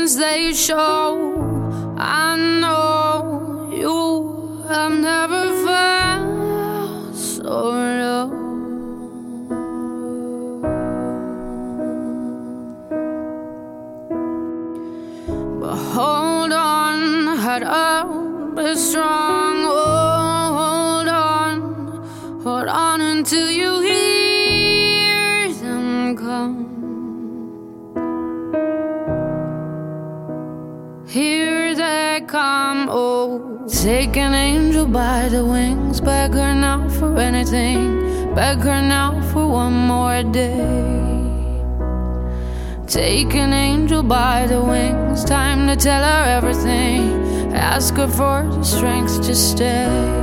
Emotions they show. I know you have never felt so low. But hold on, head up, be strong. Hold on until you hear them come. Here they come, oh. Take an angel by the wings. Beg her now for anything. Beg her now for one more day. Take an angel by the wings. Time to tell her everything. Ask her for the strength to stay.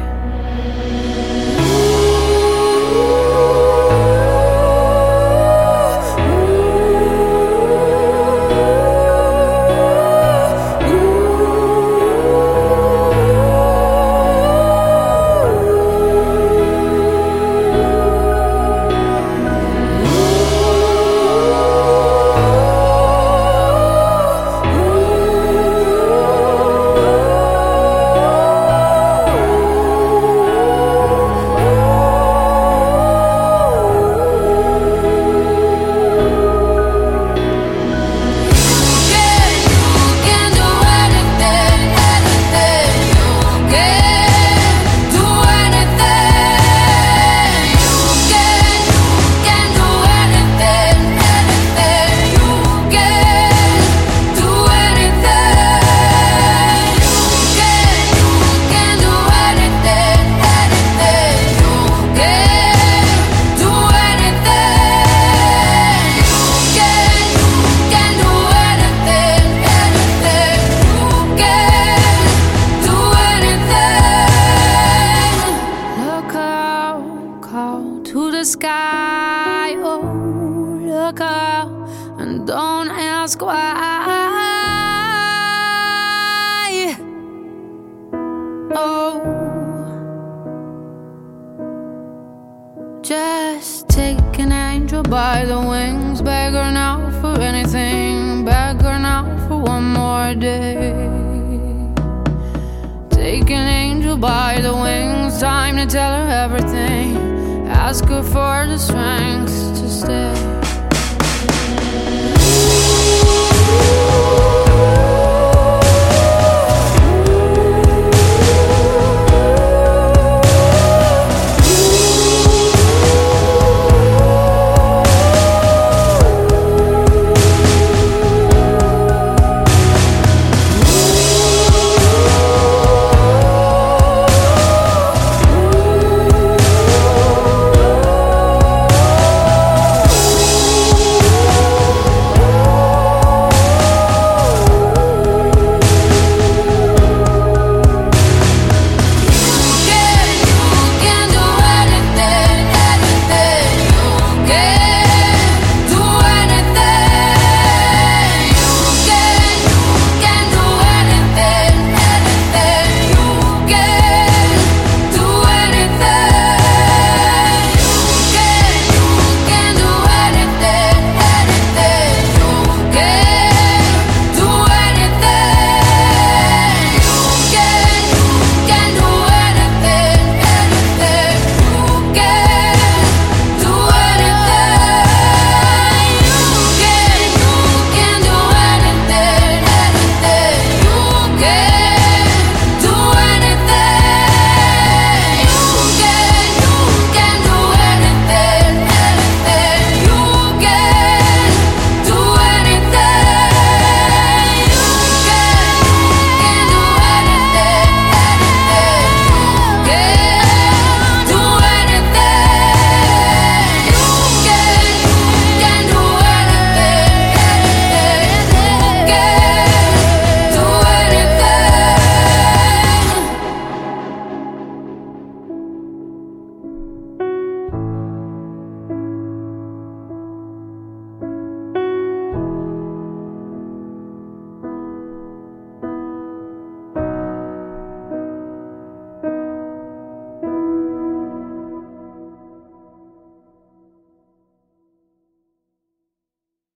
To the sky, oh, look up and don't ask why. Oh, just take an angel by the wings. Beg her now for anything. Beg her now for one more day. Take an angel by the wings. Time to tell her everything. Ask her for the strength to stay.